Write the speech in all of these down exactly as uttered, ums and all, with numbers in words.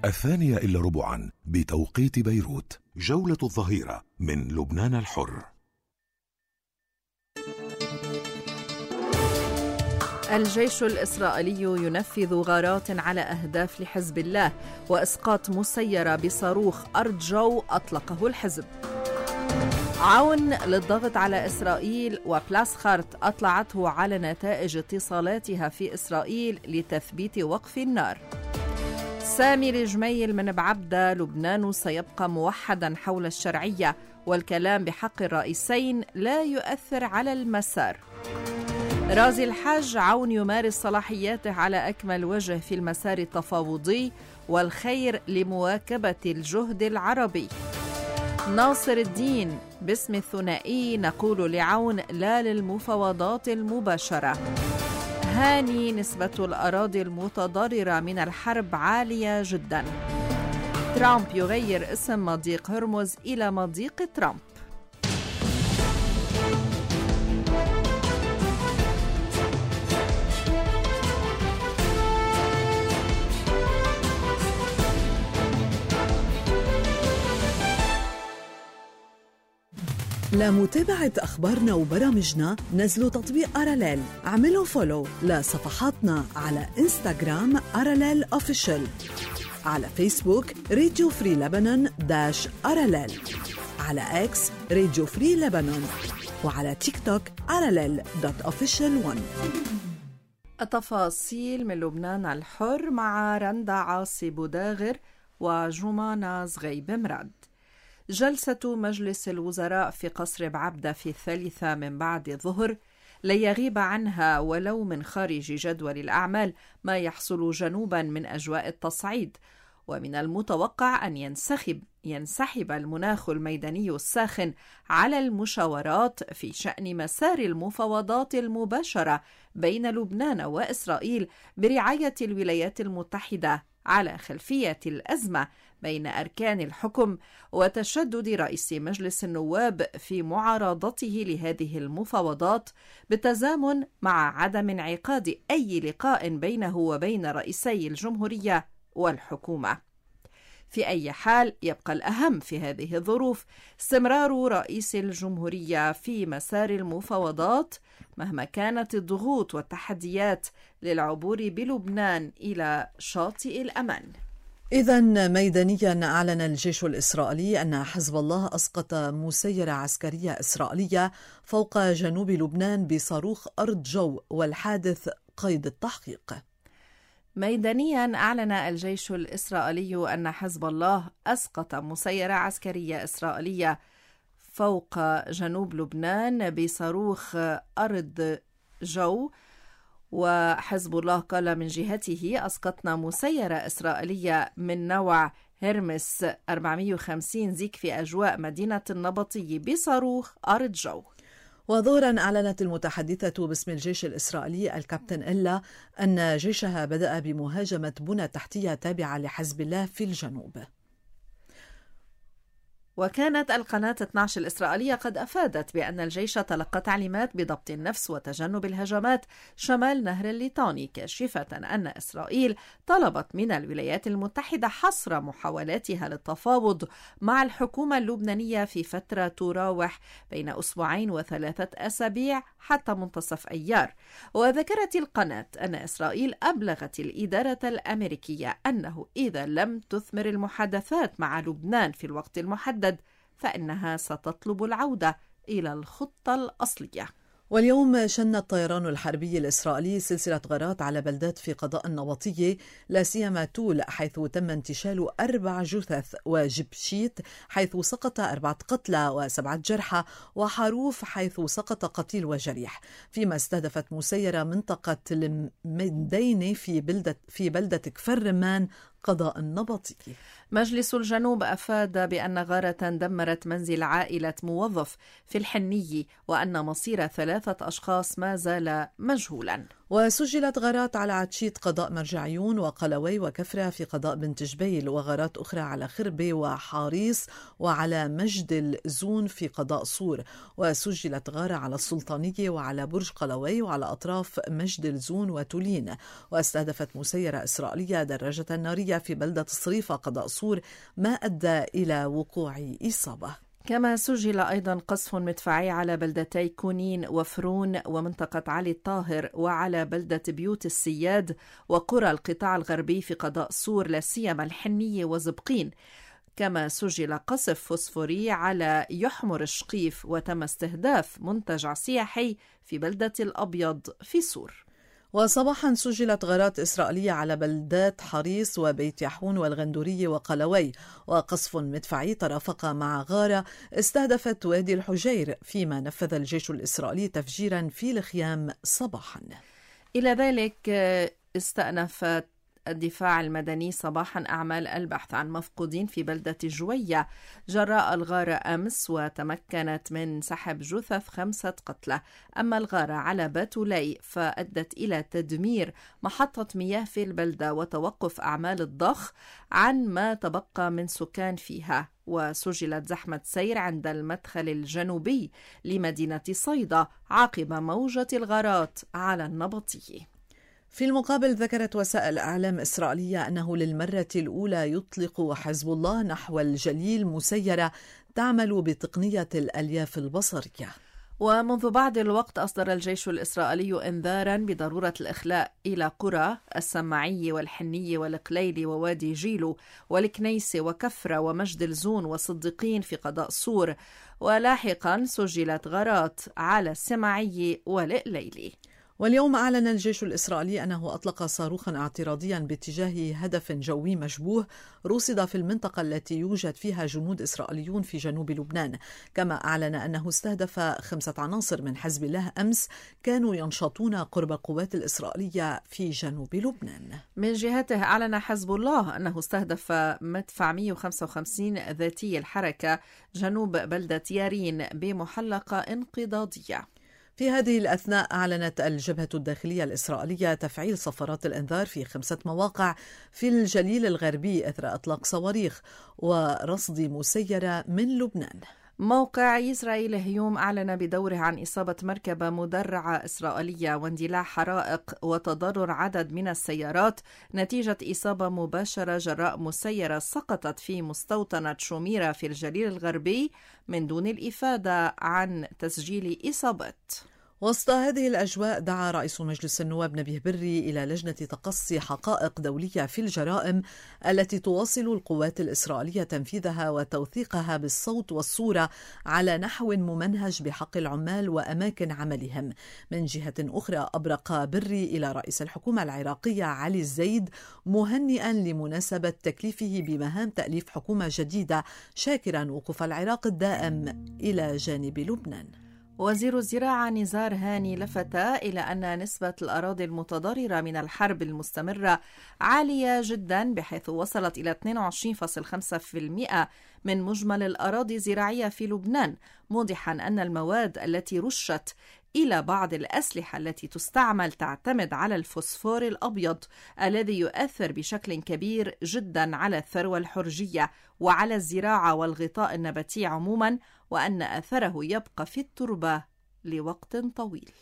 الثانية إلا ربعا بتوقيت بيروت. جولة الظهيرة من لبنان الحر. الجيش الإسرائيلي ينفذ غارات على أهداف لحزب الله، وإسقاط مسيرة بصاروخ أرض جو أطلقه الحزب. عون للضغط على إسرائيل، وبلاسخارت أطلعته على نتائج اتصالاتها في إسرائيل لتثبيت وقف النار. سامي الجميل من بعبدة: لبنان سيبقى موحدا حول الشرعية، والكلام بحق الرئيسين لا يؤثر على المسار. رازي الحاج: عون يمارس صلاحياته على أكمل وجه في المسار التفاوضي، والخير لمواكبة الجهد العربي. ناصر الدين: باسم الثنائي نقول لعون لا للمفاوضات المباشرة. هاني: نسبة الأراضي المتضررة من الحرب عالية جدا. ترامب يغير اسم مضيق هرمز إلى مضيق ترامب. لمتابعة أخبارنا وبرامجنا نزلوا تطبيق أراليل، اعملوا فولو لصفحاتنا على إنستغرام أراليل أوفيشل، على فيسبوك راديو فري لبنان داش أراليل، على إكس راديو فري لبنان، وعلى تيك توك أراليل دوت أوفيشل ون. التفاصيل من لبنان الحر مع رندا عاصي بوداغر وجمانة زغيب مراد. جلسة مجلس الوزراء في قصر بعبدة في الثالثة من بعد الظهر لا يغيب عنها ولو من خارج جدول الأعمال ما يحصل جنوبا من أجواء التصعيد، ومن المتوقع أن ينسحب ينسحب المناخ الميداني الساخن على المشاورات في شأن مسار المفاوضات المباشرة بين لبنان وإسرائيل برعاية الولايات المتحدة على خلفية الأزمة بين أركان الحكم وتشدد رئيس مجلس النواب في معارضته لهذه المفاوضات، بالتزامن مع عدم انعقاد أي لقاء بينه وبين رئيسي الجمهورية والحكومة. في أي حال يبقى الأهم في هذه الظروف استمرار رئيس الجمهورية في مسار المفاوضات مهما كانت الضغوط والتحديات للعبور بلبنان إلى شاطئ الأمان. إذن ميدانيا أعلن الجيش الإسرائيلي أن حزب الله أسقط مسيرة عسكرية إسرائيلية فوق جنوب لبنان بصاروخ أرض جو، والحادث قيد التحقيق. ميدانيا أعلن الجيش الإسرائيلي أن حزب الله أسقط مسيرة عسكرية إسرائيلية فوق جنوب لبنان بصاروخ أرض جو. وحزب الله قال من جهته: أسقطنا مسيرة إسرائيلية من نوع هرمس أربعمئة وخمسين زيك في أجواء مدينة النبطي بصاروخ أرض جو. وظهرا أعلنت المتحدثة باسم الجيش الإسرائيلي الكابتن إلا أن جيشها بدأ بمهاجمة بنى تحتية تابعة لحزب الله في الجنوب. وكانت القناة اثني عشر الإسرائيلية قد أفادت بأن الجيش تلقى تعليمات بضبط النفس وتجنب الهجمات شمال نهر الليطاني، كاشفة أن إسرائيل طلبت من الولايات المتحدة حصر محاولاتها للتفاوض مع الحكومة اللبنانية في فترة تراوح بين أسبوعين وثلاثة أسابيع حتى منتصف أيار. وذكرت القناة أن إسرائيل أبلغت الإدارة الأمريكية أنه إذا لم تثمر المحادثات مع لبنان في الوقت المحدد فإنها ستطلب العودة إلى الخطة الأصلية. واليوم شن الطيران الحربي الإسرائيلي سلسلة غارات على بلدات في قضاء النبطية، لا سيما تول حيث تم انتشال أربع جثث، وجبشيت حيث سقط أربعة قتلى وسبعة جرحى، وحروف حيث سقط قتيل وجريح، فيما استهدفت مسيرة منطقة المندينة في بلدة في بلدة كفر رمان قضاء النبطي. مجلس الجنوب أفاد بأن غارة دمرت منزل عائلة موظف في الحنية، وأن مصير ثلاثة أشخاص ما زال مجهولا. وسجلت غارات على عتشيت قضاء مرجعيون وقلوي وكفرة في قضاء بنت جبيل، وغارات أخرى على خربة وحاريص وعلى مجد الزون في قضاء صور. وسجلت غارة على السلطانية وعلى برج قلوي وعلى أطراف مجد الزون وتولين. واستهدفت مسيرة إسرائيلية دراجة نارية في بلدة الصريفة قضاء صور، ما أدى إلى وقوع إصابة. كما سجل أيضا قصف مدفعي على بلدتي كونين وفرون ومنطقة علي الطاهر، وعلى بلدة بيوت السياد وقرى القطاع الغربي في قضاء صور، لا سيما الحنية وزبقين. كما سجل قصف فوسفوري على يحمر الشقيف، وتم استهداف منتجع سياحي في بلدة الأبيض في صور. وصباحا سجلت غارات إسرائيلية على بلدات حريص وبيت يحون والغندورية وقلوي، وقصف مدفعي ترافق مع غارة استهدفت وادي الحجير، فيما نفذ الجيش الإسرائيلي تفجيرا في الخيام صباحا. إلى ذلك استأنفت الدفاع المدني صباحا أعمال البحث عن مفقودين في بلدة جوية جراء الغارة أمس، وتمكنت من سحب جثث خمسة قتلى. أما الغارة على باتولي فأدت إلى تدمير محطة مياه في البلدة وتوقف أعمال الضخ عن ما تبقى من سكان فيها. وسجلت زحمة سير عند المدخل الجنوبي لمدينة صيدا عقب موجة الغارات على النبطية. في المقابل ذكرت وسائل إعلام إسرائيلية أنه للمرة الأولى يطلق حزب الله نحو الجليل مسيرة تعمل بتقنية الألياف البصرية. ومنذ بعض الوقت أصدر الجيش الإسرائيلي إنذارا بضرورة الإخلاء إلى قرى السماعية والحنية والقليلي ووادي جيلو والكنيسة وكفرة ومجد الزون وصديقين في قضاء صور. ولاحقا سجلت غارات على السماعية والقليلي. واليوم أعلن الجيش الإسرائيلي أنه أطلق صاروخا اعتراضيا باتجاه هدف جوي مشبوه رصد في المنطقة التي يوجد فيها جنود إسرائيليون في جنوب لبنان. كما أعلن أنه استهدف خمسة عناصر من حزب الله أمس كانوا ينشطون قرب القوات الإسرائيلية في جنوب لبنان. من جهته أعلن حزب الله أنه استهدف مدفع مئة وخمسة وخمسين ذاتي الحركة جنوب بلدة يارين بمحلقة انقضاضية. في هذه الأثناء أعلنت الجبهة الداخلية الإسرائيلية تفعيل صفارات الإنذار في خمسة مواقع في الجليل الغربي إثر إطلاق صواريخ ورصد مسيرة من لبنان. موقع إسرائيل هيوم أعلن بدوره عن إصابة مركبة مدرعة إسرائيلية واندلاع حرائق وتضرر عدد من السيارات نتيجة إصابة مباشرة جراء مسيرة سقطت في مستوطنة شوميرة في الجليل الغربي من دون الإفادة عن تسجيل إصابات. وسط هذه الأجواء دعا رئيس مجلس النواب نبيه بري إلى لجنة تقصي حقائق دولية في الجرائم التي تواصل القوات الإسرائيلية تنفيذها وتوثيقها بالصوت والصورة على نحو ممنهج بحق العمال وأماكن عملهم. من جهة أخرى أبرق بري إلى رئيس الحكومة العراقية علي الزيد مهنئا لمناسبة تكليفه بمهام تأليف حكومة جديدة، شاكرا وقوف العراق الدائم إلى جانب لبنان. وزير الزراعة نزار هاني لفت إلى أن نسبة الأراضي المتضررة من الحرب المستمرة عالية جدا، بحيث وصلت إلى اثنين وعشرين فاصلة خمسة بالمئة من مجمل الأراضي الزراعية في لبنان، موضحا أن المواد التي رشت إلى بعض الأسلحة التي تستعمل تعتمد على الفوسفور الأبيض الذي يؤثر بشكل كبير جدا على الثروة الحرجية وعلى الزراعة والغطاء النباتي عموما، وأن أثره يبقى في التربة لوقت طويل.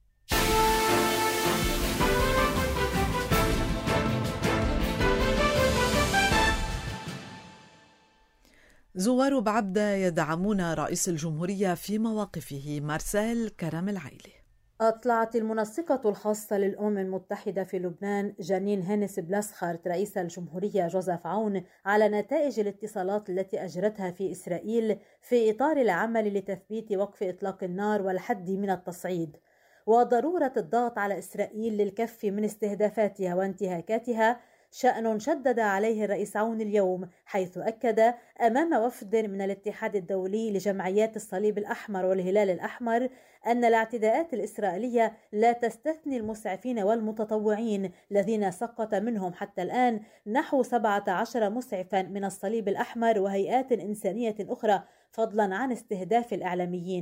زوار بعبدة يدعمون رئيس الجمهورية في مواقفه. مارسيل كرم العيلي. أطلعت المنسقة الخاصة للأمم المتحدة في لبنان جانين هينس بلاسخارت رئيس الجمهورية جوزيف عون على نتائج الاتصالات التي أجرتها في إسرائيل في إطار العمل لتثبيت وقف إطلاق النار والحد من التصعيد، وضرورة الضغط على إسرائيل للكف من استهدافاتها وانتهاكاتها، شأن شدد عليه الرئيس عون اليوم، حيث أكد أمام وفد من الاتحاد الدولي لجمعيات الصليب الأحمر والهلال الأحمر أن الاعتداءات الإسرائيلية لا تستثني المسعفين والمتطوعين الذين سقط منهم حتى الآن نحو سبعة عشر مسعفا من الصليب الأحمر وهيئات إنسانية أخرى، فضلا عن استهداف الإعلاميين.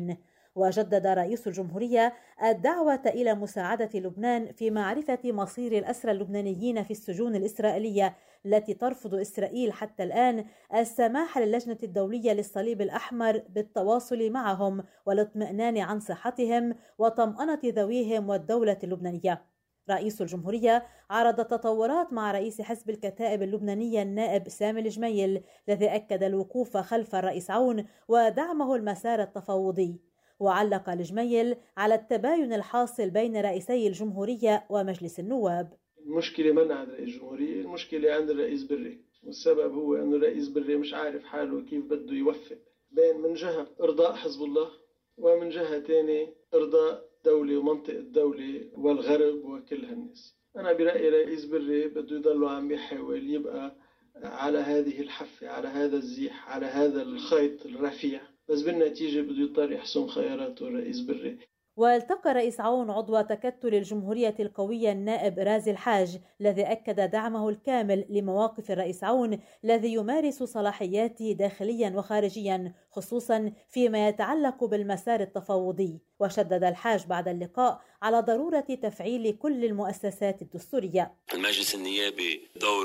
وجدد رئيس الجمهورية الدعوة إلى مساعدة لبنان في معرفة مصير الأسرى اللبنانيين في السجون الإسرائيلية التي ترفض إسرائيل حتى الآن السماح للجنة الدولية للصليب الأحمر بالتواصل معهم والاطمئنان عن صحتهم وطمأنة ذويهم والدولة اللبنانية. رئيس الجمهورية عرض التطورات مع رئيس حزب الكتائب اللبنانية النائب سامي الجميل الذي أكد الوقوف خلف الرئيس عون ودعمه المسار التفاوضي. وعلق الجميل على التباين الحاصل بين رئيسي الجمهورية ومجلس النواب. المشكلة من عند رئيس الجمهورية، المشكلة عند الرئيس بري، والسبب هو أنه الرئيس بري مش عارف حاله كيف بده يوفق بين من جهة إرضاء حزب الله ومن جهة تانية إرضاء دولة ومنطقة الدولة والغرب وكل هالناس. أنا برأيي رئيس بري بده يضل عم يحاول يبقى على هذه الحفة، على هذا الزيح، على هذا الخيط الرفيع، بس بالنتيجة بده يضطر يحسم خياراته الرئيس بري. والتقى رئيس عون عضو تكتل الجمهورية القوية النائب رازي الحاج الذي أكد دعمه الكامل لمواقف الرئيس عون الذي يمارس صلاحياته داخليا وخارجيا خصوصا فيما يتعلق بالمسار التفاوضي. وشدد الحاج بعد اللقاء على ضرورة تفعيل كل المؤسسات الدستورية. المجلس النيابي دور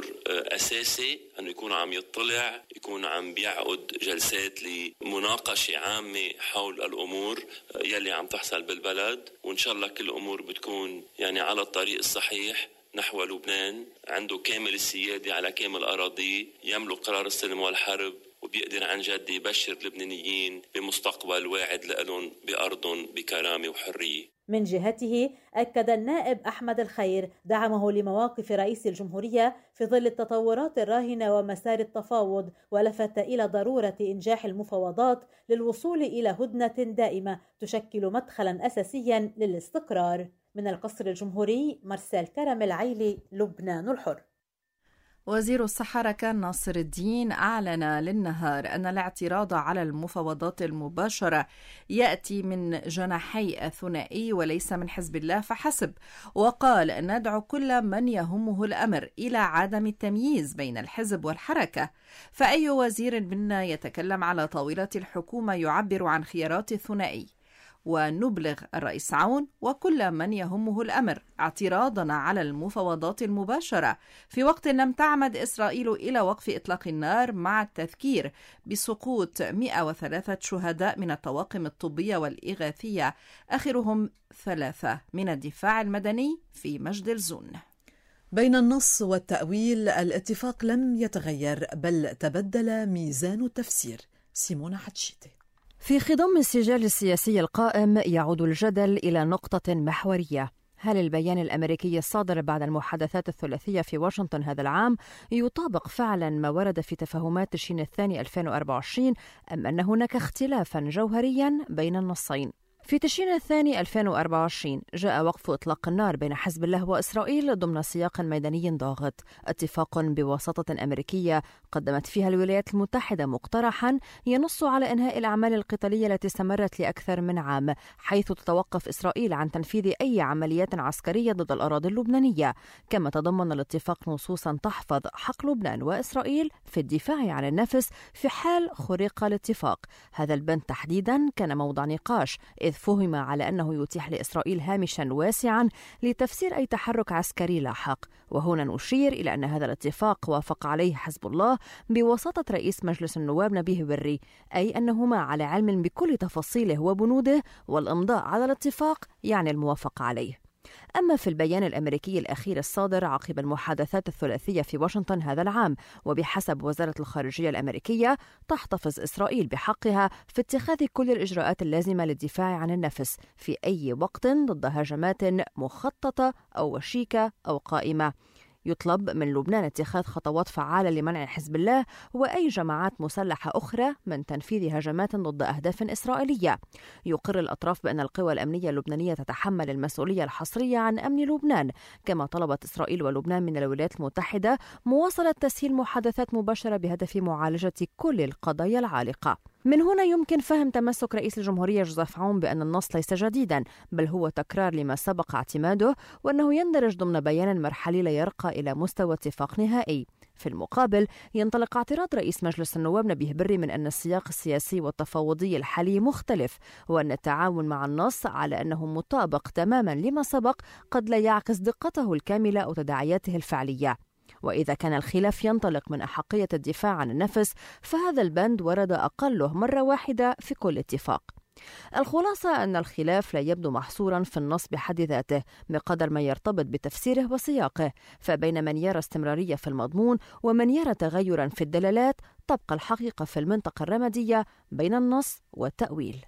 أساسي أنه يكون عم يطلع، يكون عم بيعقد جلسات لمناقشة عامة حول الأمور يلي عم تحصل بالبلد، وإن شاء الله كل الأمور بتكون يعني على الطريق الصحيح نحو لبنان عنده كامل السيادة على كامل أراضيه، يملك قرار السلم والحرب، وبيقدر عن جد يبشر اللبنانيين بمستقبل واعد لهم بأرضهم بكرامة وحرية. من جهته أكد النائب أحمد الخير دعمه لمواقف رئيس الجمهورية في ظل التطورات الراهنة ومسار التفاوض، ولفت إلى ضرورة إنجاح المفاوضات للوصول إلى هدنة دائمة تشكل مدخلا أساسيا للاستقرار. من القصر الجمهوري مرسال كرم العيلي، لبنان الحر. وزير الصحة ركان ناصر الدين أعلن للنهار أن الاعتراض على المفاوضات المباشرة يأتي من جناحي الثنائي وليس من حزب الله فحسب، وقال ندعو كل من يهمه الأمر إلى عدم التمييز بين الحزب والحركة، فأي وزير منا يتكلم على طاولة الحكومة يعبر عن خيارات الثنائي، ونبلغ الرئيس عون وكل من يهمه الأمر اعتراضنا على المفاوضات المباشرة في وقت لم تعمد إسرائيل إلى وقف إطلاق النار مع التذكير بسقوط مئة وثلاثة شهداء من الطواقم الطبية والإغاثية، آخرهم ثلاثة من الدفاع المدني في مجد الزون. بين النص والتأويل الاتفاق لم يتغير بل تبدل ميزان التفسير. سيمونة حتشيتي. في خضم السجال السياسي القائم يعود الجدل إلى نقطة محورية: هل البيان الأمريكي الصادر بعد المحادثات الثلاثية في واشنطن هذا العام يطابق فعلا ما ورد في تفاهمات تشرين الثاني ألفين وأربعة وعشرين، أم أن هناك اختلافا جوهريا بين النصين؟ في تشرين الثاني ألفين وأربعة وعشرين جاء وقف إطلاق النار بين حزب الله وإسرائيل ضمن سياق ميداني ضاغط، اتفاق بواسطة أمريكية قدمت فيها الولايات المتحدة مقترحا ينص على إنهاء الأعمال القتالية التي استمرت لأكثر من عام، حيث تتوقف إسرائيل عن تنفيذ أي عمليات عسكرية ضد الأراضي اللبنانية. كما تضمن الاتفاق نصوصا تحفظ حق لبنان وإسرائيل في الدفاع عن النفس في حال خرق الاتفاق. هذا البند تحديدا كان موضع نقاش، إذ فهم على أنه يتيح لإسرائيل هامشا واسعا لتفسير أي تحرك عسكري لاحق. وهنا نشير إلى أن هذا الاتفاق وافق عليه حزب الله بواسطة رئيس مجلس النواب نبيه بري، أي أنهما على علم بكل تفاصيله وبنوده، والإمضاء على الاتفاق يعني الموافقة عليه. أما في البيان الأمريكي الأخير الصادر عقب المحادثات الثلاثية في واشنطن هذا العام، وبحسب وزارة الخارجية الأمريكية تحتفظ إسرائيل بحقها في اتخاذ كل الإجراءات اللازمة للدفاع عن النفس في أي وقت ضد هجمات مخططة أو وشيكة أو قائمة. يطلب من لبنان اتخاذ خطوات فعالة لمنع حزب الله وأي جماعات مسلحة أخرى من تنفيذ هجمات ضد أهداف إسرائيلية. يقر الأطراف بأن القوى الأمنية اللبنانية تتحمل المسؤولية الحصرية عن أمن لبنان، كما طلبت إسرائيل ولبنان من الولايات المتحدة مواصلة تسهيل محادثات مباشرة بهدف معالجة كل القضايا العالقة. من هنا يمكن فهم تمسك رئيس الجمهورية جوزيف عون بأن النص ليس جديدا، بل هو تكرار لما سبق اعتماده، وأنه يندرج ضمن بيان مرحلي لا يرقى إلى مستوى اتفاق نهائي. في المقابل، ينطلق اعتراض رئيس مجلس النواب نبيه بري من أن السياق السياسي والتفاوضي الحالي مختلف، وأن التعاون مع النص على أنه مطابق تماما لما سبق قد لا يعكس دقته الكاملة أو تداعياته الفعلية. وإذا كان الخلاف ينطلق من أحقية الدفاع عن النفس، فهذا البند ورد أقله مرة واحدة في كل اتفاق. الخلاصة أن الخلاف لا يبدو محصورا في النص بحد ذاته بقدر ما يرتبط بتفسيره وسياقه، فبين من يرى استمرارية في المضمون ومن يرى تغيرا في الدلالات، تبقى الحقيقة في المنطقة الرمادية بين النص والتأويل.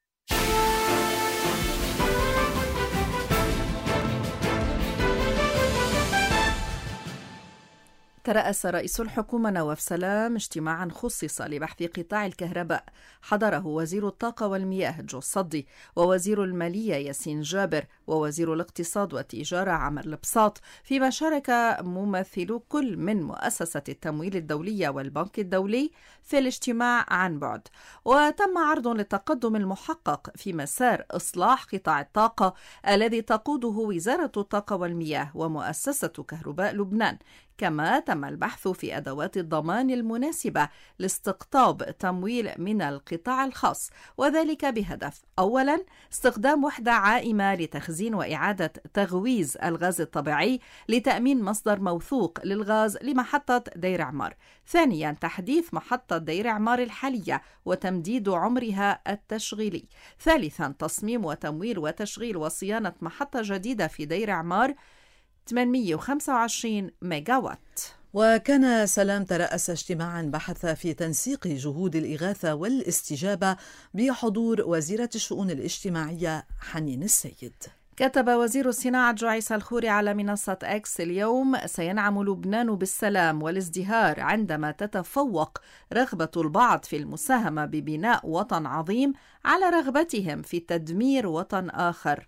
ترأس رئيس الحكومة نواف سلام اجتماعا خصص لبحث قطاع الكهرباء، حضره وزير الطاقة والمياه جو الصدي، ووزير المالية ياسين جابر، ووزير الاقتصاد والتجارة عمر البساط، فيما شارك ممثلو كل من مؤسسة التمويل الدولية والبنك الدولي في الاجتماع عن بعد. وتم عرض للتقدم المحقق في مسار إصلاح قطاع الطاقة الذي تقوده وزارة الطاقة والمياه ومؤسسة كهرباء لبنان، كما تم البحث في أدوات الضمان المناسبة لاستقطاب تمويل من القطاع الخاص، وذلك بهدف أولاً استخدام وحدة عائمة لتخزين وإعادة تغويز الغاز الطبيعي لتأمين مصدر موثوق للغاز لمحطة دير عمار، ثانياً تحديث محطة دير عمار الحالية وتمديد عمرها التشغيلي، ثالثاً تصميم وتمويل وتشغيل وصيانة محطة جديدة في دير عمار ثمانمئة وخمسة وعشرين ميجاوات. وكان سلام ترأس اجتماعا بحث في تنسيق جهود الإغاثة والاستجابة بحضور وزيرة الشؤون الاجتماعية حنين السيد. كتب وزير الصناعة جعيس الخوري على منصة إكس اليوم: سينعم لبنان بالسلام والازدهار عندما تتفوق رغبة البعض في المساهمة ببناء وطن عظيم على رغبتهم في تدمير وطن آخر.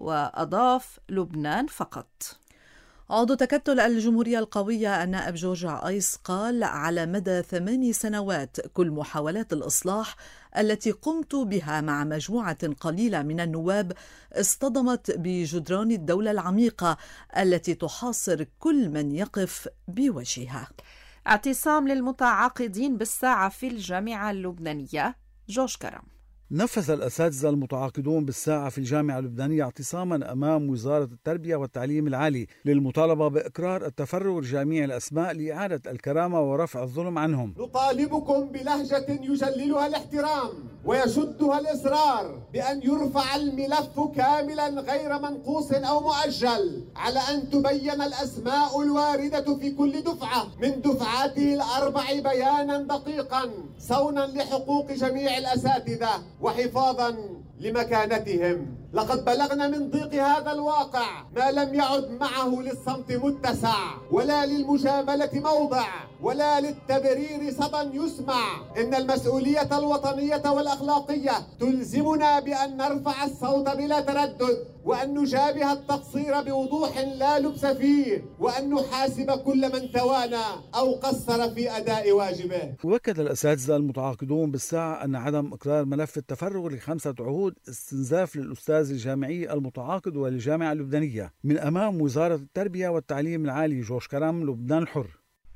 وأضاف: لبنان فقط. عضو تكتل الجمهورية القوية النائب جورج عايس قال: على مدى ثماني سنوات كل محاولات الإصلاح التي قمت بها مع مجموعة قليلة من النواب اصطدمت بجدران الدولة العميقة التي تحاصر كل من يقف بوجهها. اعتصام للمتعاقدين بالساعة في الجامعة اللبنانية. جوش كرم. نفذ الأساتذة المتعاقدون بالساعة في الجامعة اللبنانية اعتصاما أمام وزارة التربية والتعليم العالي للمطالبة بإقرار التفرغ لجميع الأسماء لإعادة الكرامة ورفع الظلم عنهم. نطالبكم بلهجة يجللها الاحترام ويشدها الإصرار بأن يرفع الملف كاملا غير منقوص أو مؤجل، على أن تبين الأسماء الواردة في كل دفعة من دفعاته الأربع بيانا دقيقا صونا لحقوق جميع الأساتذة وحفاظا لمكانتهم. لقد بلغنا من ضيق هذا الواقع ما لم يعد معه للصمت متسع ولا للمجاملة موضع ولا للتبرير صدى يسمع. إن المسؤولية الوطنية والأخلاقية تلزمنا بأن نرفع الصوت بلا تردد، وأن نجابه التقصير بوضوح لا لبس فيه، وأن نحاسب كل من توانى أو قصر في أداء واجبه. وأكد الأساتذة المتعاقدون بالساعة أن عدم إقرار ملف التفرغ لخمسة عهود استنزاف للأستاذ الجامعي المتعاقد وللجامعة اللبنانية من أمام وزارة التربية والتعليم العالي. جوش كرم، لبنان الحر.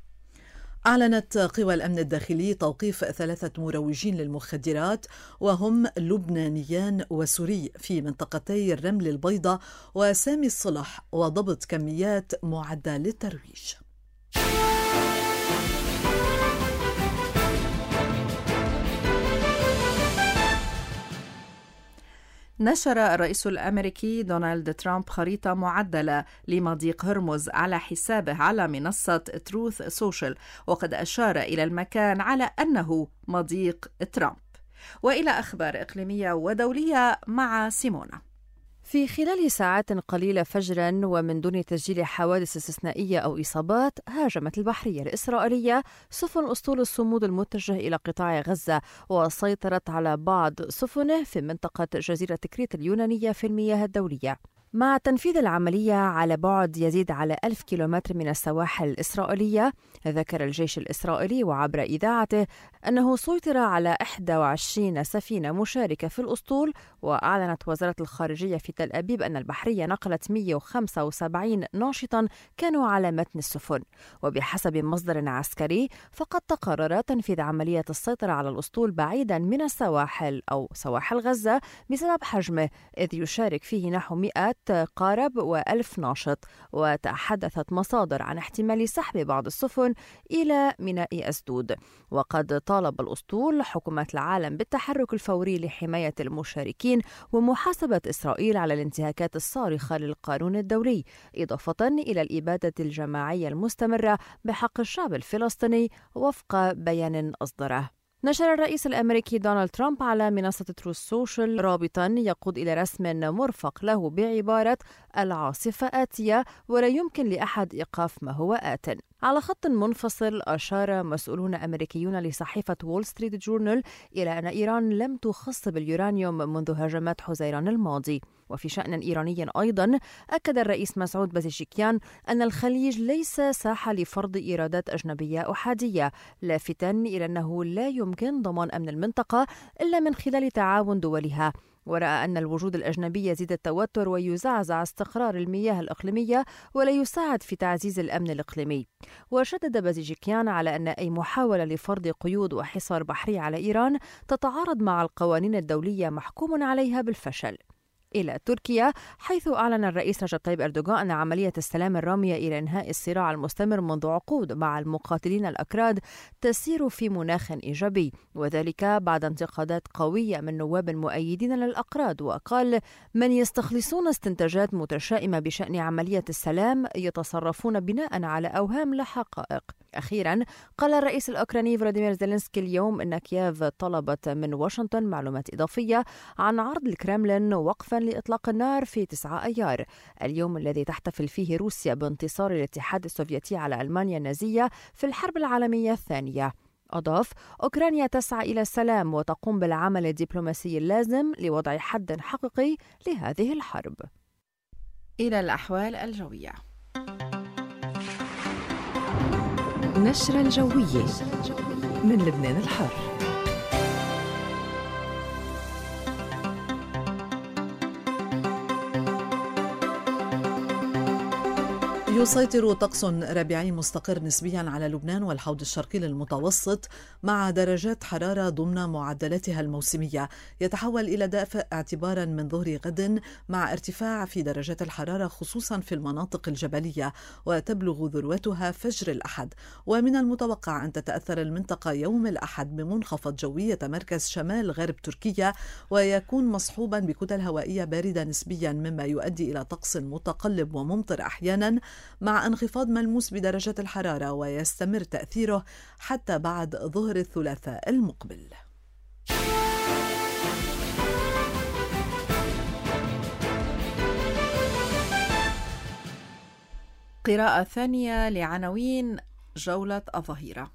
أعلنت قوى الأمن الداخلي توقيف ثلاثة مروجين للمخدرات وهم لبنانيان وسوري في منطقتي الرمل البيضاء وسامي الصلح، وضبط كميات معدة للترويج. نشر الرئيس الأمريكي دونالد ترامب خريطة معدلة لمضيق هرمز على حسابه على منصة تروث سوشيال، وقد أشار إلى المكان على أنه مضيق ترامب. وإلى أخبار إقليمية ودولية مع سيمونا. في خلال ساعات قليلة فجرا ومن دون تسجيل حوادث استثنائية أو إصابات، هاجمت البحرية الإسرائيلية سفن أسطول الصمود المتجه إلى قطاع غزة، وسيطرت على بعض سفنه في منطقة جزيرة كريت اليونانية في المياه الدولية. مع تنفيذ العملية على بعد يزيد على ألف كيلومتر من السواحل الإسرائيلية، ذكر الجيش الإسرائيلي وعبر إذاعته أنه سيطر على إحدى وعشرين سفينة مشاركة في الأسطول. وأعلنت وزارة الخارجية في تل أبيب أن البحرية نقلت مئة وخمسة وسبعين ناشطا كانوا على متن السفن. وبحسب مصدر عسكري فقد تقرر تنفيذ عملية السيطرة على الأسطول بعيدا من السواحل أو سواحل غزة بسبب حجمه، إذ يشارك فيه نحو مئة قارب وألف ناشط. وتحدثت مصادر عن احتمال سحب بعض السفن إلى ميناء أسدود. وقد طالب الأسطول حكومة العالم بالتحرك الفوري لحماية المشاركين ومحاسبة إسرائيل على الانتهاكات الصارخة للقانون الدولي، إضافة إلى الإبادة الجماعية المستمرة بحق الشعب الفلسطيني وفق بيان أصدره. نشر الرئيس الأمريكي دونالد ترامب على منصة تروث سوشيال رابطاً يقود إلى رسم مرفق له بعبارة العاصفة آتية ولا يمكن لأحد إيقاف ما هو آت. على خط منفصل أشار مسؤولون أمريكيون لصحيفة وول ستريت جورنال إلى أن إيران لم تخص باليورانيوم منذ هجمات حزيران الماضي. وفي شأن إيراني أيضا أكد الرئيس مسعود بازيجيكيان أن الخليج ليس ساحة لفرض إيرادات أجنبية أحادية، لافتاً إلى أنه لا يمكن ضمان أمن المنطقة إلا من خلال تعاون دولها. ورأى أن الوجود الأجنبي يزيد التوتر ويزعزع استقرار المياه الإقليمية ولا يساعد في تعزيز الأمن الإقليمي. وشدد بازيجيكيان على أن أي محاولة لفرض قيود وحصار بحري على إيران تتعارض مع القوانين الدولية محكوم عليها بالفشل. إلى تركيا، حيث أعلن الرئيس رجب طيب أردوغان أن عملية السلام الرامية إلى إنهاء الصراع المستمر منذ عقود مع المقاتلين الأكراد تسير في مناخ إيجابي، وذلك بعد انتقادات قوية من نواب مؤيدين للأكراد. وقال: من يستخلصون استنتاجات متشائمة بشأن عملية السلام يتصرفون بناء على أوهام لا حقائق. أخيرا، قال الرئيس الأوكراني فلاديمير زيلينسكي اليوم أن كييف طلبت من واشنطن معلومات إضافية عن عرض الكرملين وقفا لإطلاق النار في تسعة أيار، اليوم الذي تحتفل فيه روسيا بانتصار الاتحاد السوفيتي على ألمانيا النازية في الحرب العالمية الثانية. أضاف: أوكرانيا تسعى إلى السلام وتقوم بالعمل الدبلوماسي اللازم لوضع حد حقيقي لهذه الحرب. إلى الأحوال الجوية. نشرة الجوية من لبنان الحر. يسيطر طقس ربيعي مستقر نسبيا على لبنان والحوض الشرقي للمتوسط مع درجات حرارة ضمن معدلاتها الموسمية، يتحول إلى دافئ اعتبارا من ظهر غد مع ارتفاع في درجات الحرارة خصوصا في المناطق الجبلية، وتبلغ ذروتها فجر الأحد. ومن المتوقع أن تتأثر المنطقة يوم الأحد بمنخفض جوي يتمركز شمال غرب تركيا ويكون مصحوبا بكتل هوائية باردة نسبيا، مما يؤدي إلى طقس متقلب وممطر أحيانا مع انخفاض ملموس بدرجات الحرارة، ويستمر تأثيره حتى بعد ظهر الثلاثاء المقبل. قراءة ثانية لعناوين جولة الظهيرة.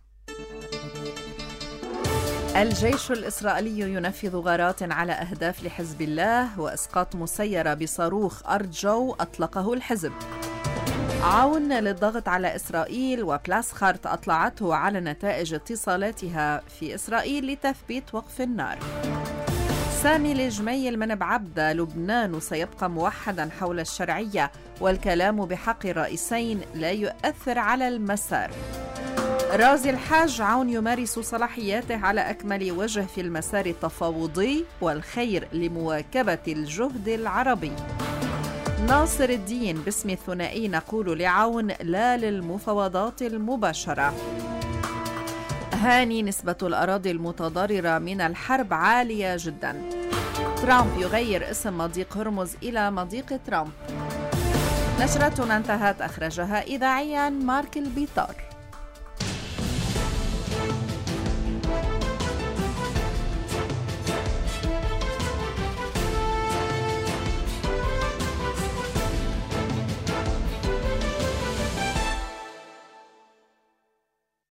الجيش الإسرائيلي ينفذ غارات على أهداف لحزب الله، وإسقاط مسيرة بصاروخ أرض جو أطلقه الحزب. عون للضغط على إسرائيل، وبلاسخارت أطلعته على نتائج اتصالاتها في إسرائيل لتثبيت وقف النار. سامي الجميل من بعبدة: لبنان سيبقى موحدا حول الشرعية، والكلام بحق الرئيسين لا يؤثر على المسار. رازي الحاج: عون يمارس صلاحياته على أكمل وجه في المسار التفاوضي، والخير لمواكبة الجهد العربي. ناصر الدين: باسم الثنائي نقول لعون لا للمفاوضات المباشرة. هاني: نسبة الأراضي المتضررة من الحرب عالية جدا. ترامب يغير اسم مضيق هرمز إلى مضيق ترامب. نشرتنا انتهت، أخرجها إذاعيا مارك البيطار.